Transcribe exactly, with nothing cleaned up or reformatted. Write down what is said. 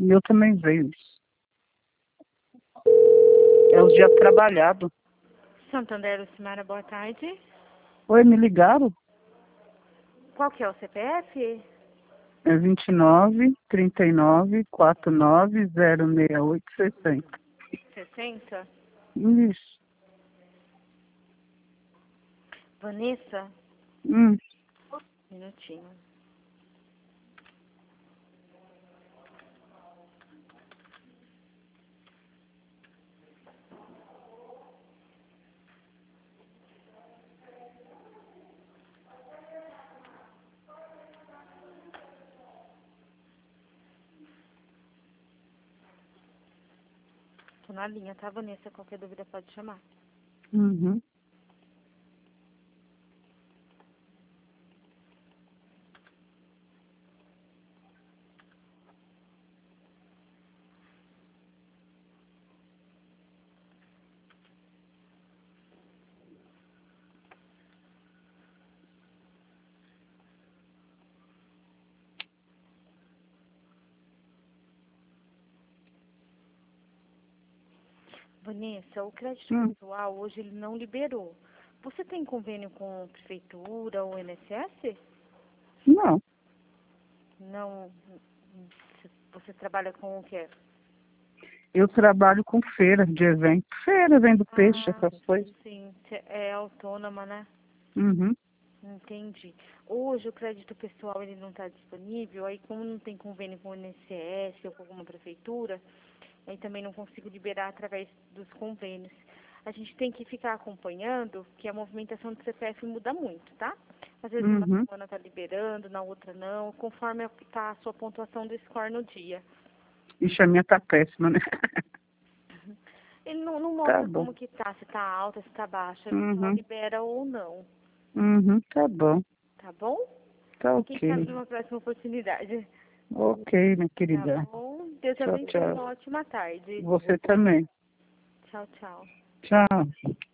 E eu também vejo isso. É os dias trabalhados. Santander, Lucimara, boa tarde. Oi, me ligaram? Qual que é o C P F? É vinte e nove, trinta e nove, quarenta e nove, zero seis oito, sessenta. sessenta? Isso. Vanessa? Hum. Minutinho. Tô na linha, tá, Vanessa? Qualquer dúvida pode chamar. Uhum. Vanessa, o crédito Hum. pessoal hoje ele não liberou. Você tem convênio com a prefeitura ou I N S S? Não. Não. Você trabalha com o quê? Eu trabalho com feira de evento. Feira, vendo peixe, Ah, essas coisas. sim. Cê é autônoma, né? Uhum. Entendi. Hoje o crédito pessoal ele não está disponível, aí como não tem convênio com o I N S S ou com alguma prefeitura, aí também não consigo liberar através dos convênios. A gente tem que ficar acompanhando, que a movimentação do C P F muda muito, tá? Às vezes uma Uhum. semana está liberando, na outra não, conforme está a sua pontuação do score no dia. Ixi, a minha tá péssima, né? Ele não, não Tá mostra bom. como que tá, se tá alta, se tá baixa, ele só Uhum. libera ou não, Uhum. Tá bom. tá bom? Tá E quem sabe ok. numa próxima oportunidade. Ok, minha Tá querida. bom? Deus Tchau, abençoe, tchau. uma ótima tarde. Você também. Tchau, tchau. Tchau.